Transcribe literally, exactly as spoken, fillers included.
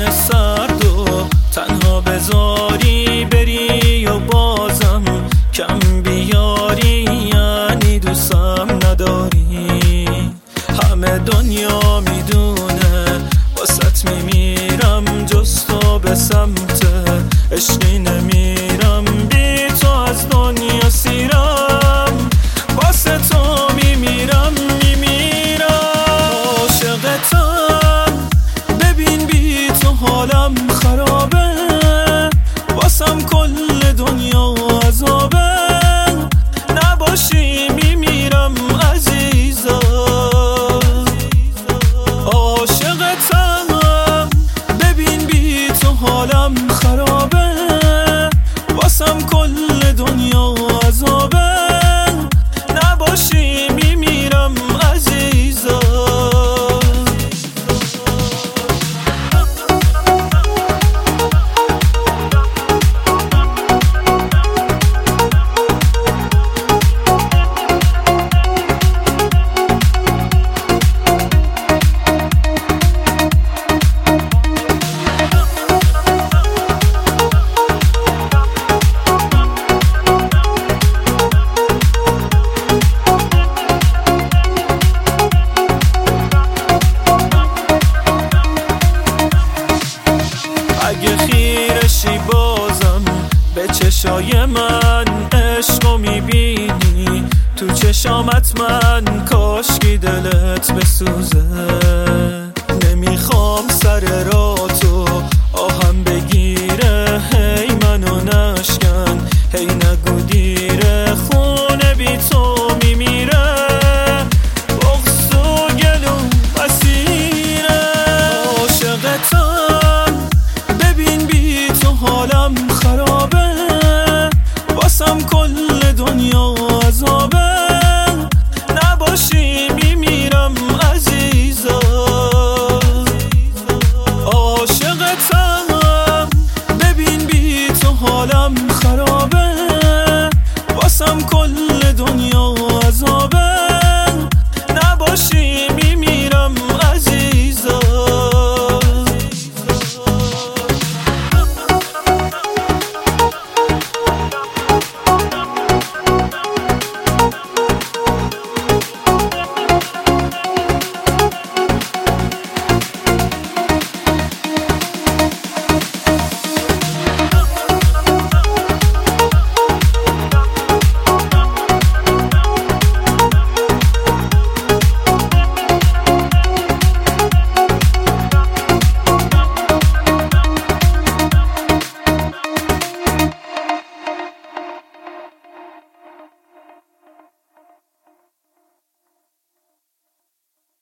من سرد و تنها بذاری بری و بازم کم بیاری، یعنی دوستم نداری. همه دنیا میدونه واسط میمیرم، جز تو به سمت عشقی نمیرم. بی تو از دنیا سیرم، واسه تو میمیرم میمیرم. عاشقتم ببین بی تو حالم خرابه، واسم کل دنیا عذابه. نباشی میمیرم عزیزم. عاشقتم ببین بی تو حالم خرابه، واسم کل دنیا عذابه. نباشی میمیرم عزیزم. اگه خیرشی بازم به چشای من، عشقو میبینی تو چشامت من، کاشکی دلت بسوزه. نمیخوام سر